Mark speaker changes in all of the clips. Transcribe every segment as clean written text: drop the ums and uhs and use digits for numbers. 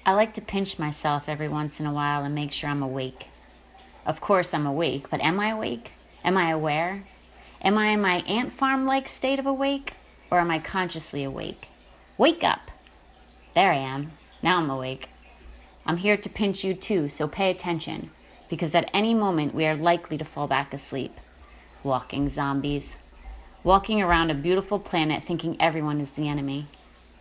Speaker 1: I like to pinch myself every once in a while and make sure I'm awake. Of course I'm awake, but am I awake? Am I aware? Am I in my ant farm-like state of awake? Or am I consciously awake? Wake up! There I am. Now I'm awake. I'm here to pinch you too, so pay attention, because at any moment we are likely to fall back asleep. Walking zombies. Walking around a beautiful planet thinking everyone is the enemy.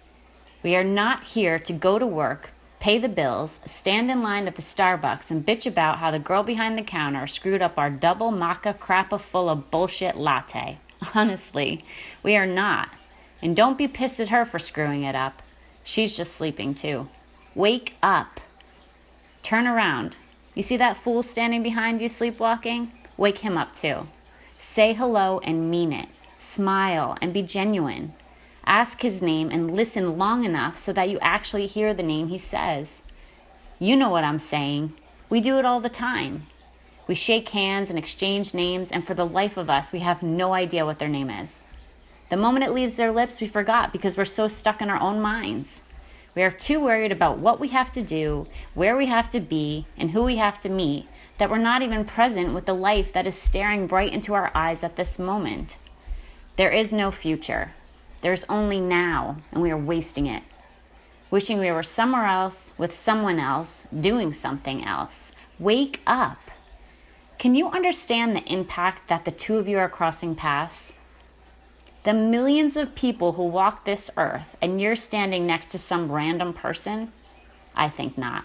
Speaker 1: We are not here to go to work, pay the bills, stand in line at the Starbucks, and bitch about how the girl behind the counter screwed up our double maca crappa full of bullshit latte. Honestly, we are not. And don't be pissed at her for screwing it up. She's just sleeping too. Wake up. Turn around. You see that fool standing behind you sleepwalking? Wake him up too. Say hello and mean it. Smile and be genuine. Ask his name and listen long enough so that you actually hear the name he says. You know what I'm saying. We do it all the time. We shake hands and exchange names, and for the life of us, we have no idea what their name is. The moment it leaves their lips, we forgot because we're so stuck in our own minds. We are too worried about what we have to do, where we have to be, and who we have to meet, that we're not even present with the life that is staring bright into our eyes at this moment. There is no future. There's only now, and we are wasting it. Wishing we were somewhere else, with someone else, doing something else. Wake up. Can you understand the impact that the two of you are crossing paths? The millions of people who walk this earth, and you're standing next to some random person? I think not.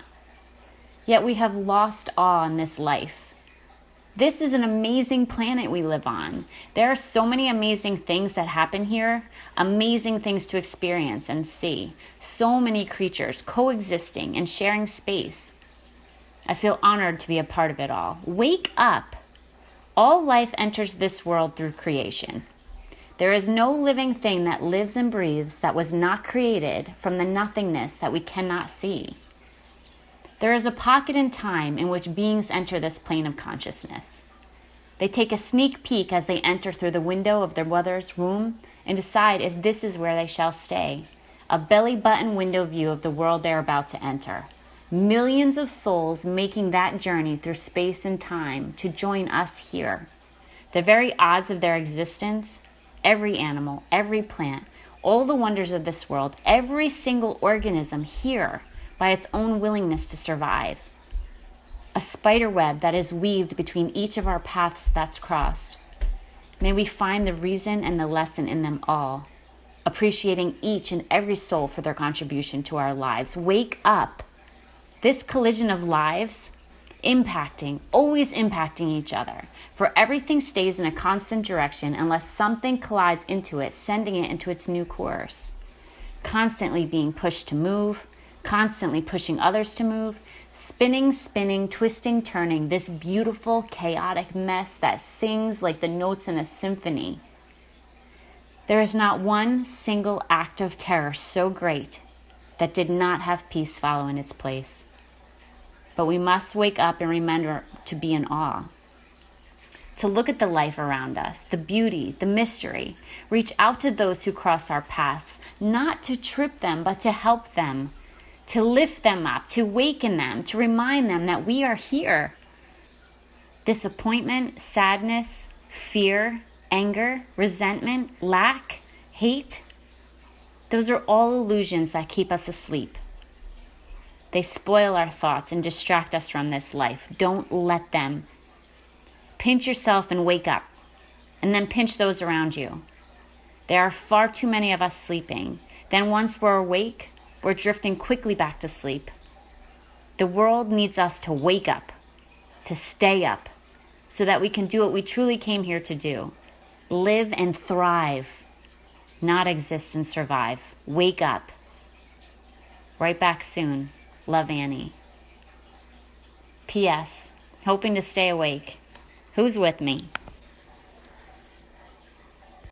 Speaker 1: Yet we have lost awe in this life. This is an amazing planet we live on. There are so many amazing things that happen here, amazing things to experience and see. So many creatures coexisting and sharing space. I feel honored to be a part of it all. Wake up! All life enters this world through creation. There is no living thing that lives and breathes that was not created from the nothingness that we cannot see. There is a pocket in time in which beings enter this plane of consciousness. They take a sneak peek as they enter through the window of their mother's womb and decide if this is where they shall stay. A belly button window view of the world they are about to enter. Millions of souls making that journey through space and time to join us here. The very odds of their existence, every animal, every plant, all the wonders of this world, every single organism here, by its own willingness to survive. A spider web that is weaved between each of our paths that's crossed. May we find the reason and the lesson in them all, appreciating each and every soul for their contribution to our lives. Wake up. This collision of lives, impacting, always impacting each other, for everything stays in a constant direction unless something collides into it, sending it into its new course. Constantly being pushed to move, constantly pushing others to move, spinning, twisting, turning, this beautiful, chaotic mess that sings like the notes in a symphony. There is not one single act of terror so great that did not have peace follow in its place. But we must wake up and remember to be in awe, to look at the life around us, the beauty, the mystery, reach out to those who cross our paths, not to trip them, but to help them, to lift them up, to waken them, to remind them that we are here. Disappointment, sadness, fear, anger, resentment, lack, hate, those are all illusions that keep us asleep. They spoil our thoughts and distract us from this life. Don't let them. Pinch yourself and wake up, and then pinch those around you. There are far too many of us sleeping. Then once we're awake, we're drifting quickly back to sleep. The world needs us to wake up, to stay up, so that we can do what we truly came here to do. Live and thrive, not exist and survive. Wake up. Right back soon. Love, Annie. P.S. Hoping to stay awake. Who's with me?